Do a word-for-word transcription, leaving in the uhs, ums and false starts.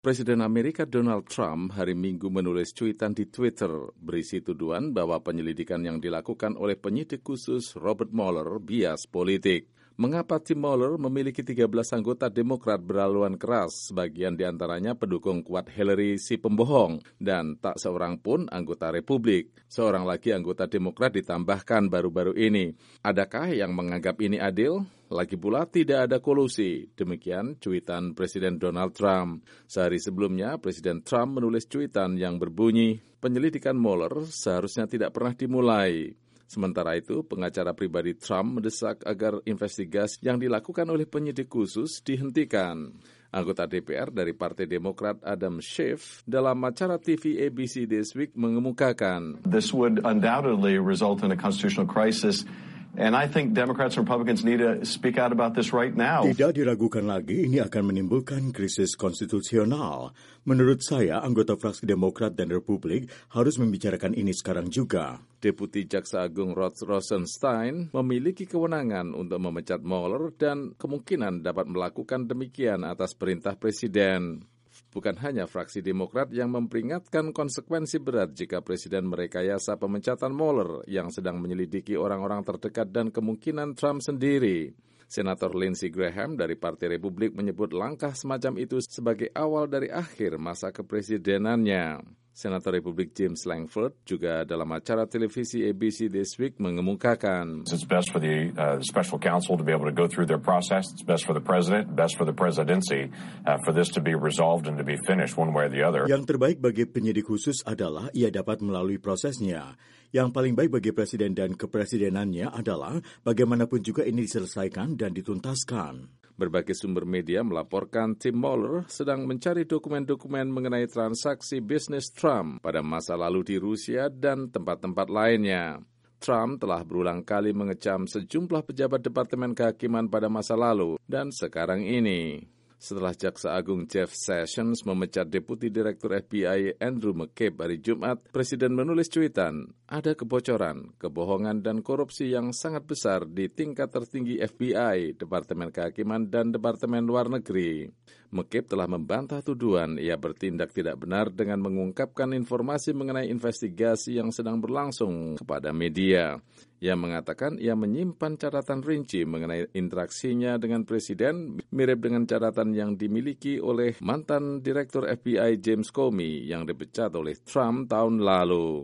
Presiden Amerika Donald Trump hari Minggu menulis cuitan di Twitter berisi tuduhan bahwa penyelidikan yang dilakukan oleh penyidik khusus Robert Mueller bias politik. Mengapa tim Mueller memiliki tiga belas anggota Demokrat berhaluan keras, sebagian diantaranya pendukung kuat Hillary si pembohong, dan tak seorang pun anggota Republik. Seorang lagi anggota Demokrat ditambahkan baru-baru ini. Adakah yang menganggap ini adil? Lagi pula tidak ada kolusi. Demikian cuitan Presiden Donald Trump. Sehari sebelumnya, Presiden Trump menulis cuitan yang berbunyi, penyelidikan Mueller seharusnya tidak pernah dimulai. Sementara itu, pengacara pribadi Trump mendesak agar investigasi yang dilakukan oleh penyidik khusus dihentikan. Anggota D P R dari Partai Demokrat Adam Schiff dalam acara T V A B C This Week mengemukakan, This would undoubtedly result in a constitutional crisis. And I think Democrats and Republicans need to speak out about this right now. Tidak diragukan lagi, ini akan menimbulkan krisis konstitusional. Menurut saya, anggota fraksi Demokrat dan Republik harus membicarakan ini sekarang juga. Deputi Jaksa Agung Rod Rosenstein memiliki kewenangan untuk memecat Mueller dan kemungkinan dapat melakukan demikian atas perintah Presiden. Bukan hanya fraksi Demokrat yang memperingatkan konsekuensi berat jika Presiden merekayasa pemecatan Mueller yang sedang menyelidiki orang-orang terdekat dan kemungkinan Trump sendiri. Senator Lindsey Graham dari Partai Republik menyebut langkah semacam itu sebagai awal dari akhir masa kepresidenannya. Senator Republik James Lankford juga dalam acara televisi A B C This Week mengemukakan, It's best for the uh, special counsel to be able to go through their process. It's best for the president, best for the presidency, uh, for this to be resolved and to be finished one way or the other. Yang terbaik bagi penyidik khusus adalah ia dapat melalui prosesnya. Yang paling baik bagi presiden dan kepresidenannya adalah bagaimanapun juga ini diselesaikan dan dituntaskan. Berbagai sumber media melaporkan tim Mueller sedang mencari dokumen-dokumen mengenai transaksi bisnis Trump pada masa lalu di Rusia dan tempat-tempat lainnya. Trump telah berulang kali mengecam sejumlah pejabat Departemen Kehakiman pada masa lalu dan sekarang ini. Setelah Jaksa Agung Jeff Sessions memecat Deputi Direktur F B I Andrew McCabe hari Jumat, Presiden menulis cuitan, ada kebocoran, kebohongan, dan korupsi yang sangat besar di tingkat tertinggi F B I, Departemen Kehakiman, dan Departemen Luar Negeri. McCabe telah membantah tuduhan ia bertindak tidak benar dengan mengungkapkan informasi mengenai investigasi yang sedang berlangsung kepada media. Ia mengatakan ia menyimpan catatan rinci mengenai interaksinya dengan Presiden mirip dengan catatan yang dimiliki oleh mantan Direktur F B I James Comey yang dipecat oleh Trump tahun lalu.